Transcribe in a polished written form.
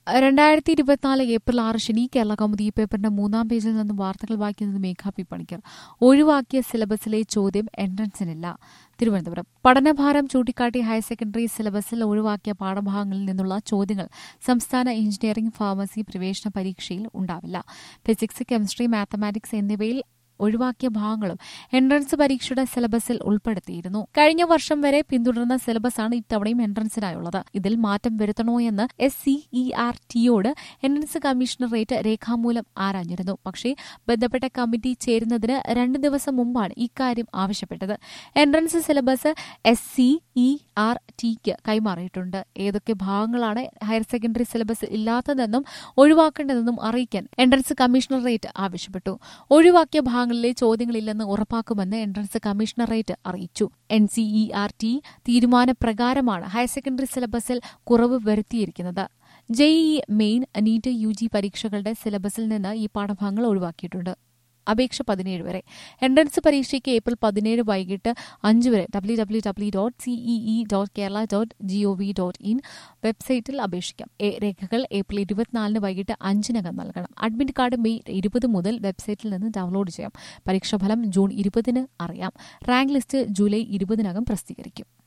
2024 April 6 ശനി കേരള കൗമുദി പേപ്പറിന്റെ 3-ാം പേജിൽ നിന്നും വാർത്തകൾ വായിക്കുന്നത് മേഘ പി പണിക്കർ. ഒഴിവാക്കിയ സിലബസിലെ ചോദ്യം എൻട്രൻസിനില്ല. തിരുവനന്തപുരം. പഠനഭാരം ചൂണ്ടിക്കാട്ടി ഹയർ സെക്കൻഡറി സിലബസിൽ ഒഴിവാക്കിയ പാഠഭാഗങ്ങളിൽ നിന്നുള്ള ചോദ്യങ്ങൾ സംസ്ഥാന എഞ്ചിനീയറിംഗ് ഫാർമസി പ്രവേശന പരീക്ഷയിൽ ഉണ്ടാവില്ല. ഫിസിക്സ്, കെമിസ്ട്രി, മാത്തമാറ്റിക്സ് എന്നിവയിൽ ഒഴിവാക്കിയ ഭാഗങ്ങളും എൻട്രൻസ് പരീക്ഷയുടെ സിലബസിൽ ഉൾപ്പെടുത്തിയിരുന്നു. കഴിഞ്ഞ വർഷം വരെ പിന്തുടർന്ന സിലബസാണ് ഇത്തവണയും എൻട്രൻസിനായുള്ളത്. ഇതിൽ മാറ്റം വരുത്തണോയെന്ന് SCERTയോട് എൻട്രൻസ് കമ്മീഷണറേറ്റ് രേഖാമൂലം ആരാഞ്ഞിരുന്നു. പക്ഷേ ബന്ധപ്പെട്ട കമ്മിറ്റി ചേരുന്നതിന് 2 ദിവസം മുമ്പാണ് ഇക്കാര്യം ആവശ്യപ്പെട്ടത്. എൻട്രൻസ് സിലബസ് SCERTക്ക് കൈമാറിയിട്ടുണ്ട്. ഏതൊക്കെ ഭാഗങ്ങളാണ് ഹയർ സെക്കൻഡറി സിലബസിൽ ഇല്ലാത്തതെന്നും ഒഴിവാക്കേണ്ടതെന്നും അറിയിക്കാൻ എൻട്രൻസ് കമ്മീഷണറേറ്റ് ആവശ്യപ്പെട്ടു. ഒഴിവാക്കിയ ഭാഗങ്ങളിലെ ചോദ്യങ്ങളില്ലെന്ന് ഉറപ്പാക്കുമെന്ന് എൻട്രൻസ് കമ്മീഷണറേറ്റ് അറിയിച്ചു. NCERT തീരുമാനപ്രകാരമാണ് ഹയർ സെക്കൻഡറി സിലബസിൽ കുറവ് വരുത്തിയിരിക്കുന്നത്. JEE മെയിൻ, നീറ്റ്, UG പരീക്ഷകളുടെ സിലബസിൽ നിന്ന് ഈ പാഠഭാഗങ്ങൾ ഒഴിവാക്കിയിട്ടുണ്ട്. അപേക്ഷ 17 വരെ. എൻട്രൻസ് പരീക്ഷയ്ക്ക് ഏപ്രിൽ 17 വൈകിട്ട് 5 വരെ www.cee.kerala.gov.in വെബ്സൈറ്റിൽ അപേക്ഷിക്കാം. രേഖകൾ ഏപ്രിൽ 24 വൈകിട്ട് 5-നകം നൽകണം. അഡ്മിറ്റ് കാർഡ് മെയ് 20 മുതൽ വെബ്സൈറ്റിൽ നിന്ന് ഡൌൺലോഡ് ചെയ്യാം. പരീക്ഷാഫലം ജൂൺ 20 അറിയാം. റാങ്ക് ലിസ്റ്റ് ജൂലൈ 20 പ്രസിദ്ധീകരിക്കും.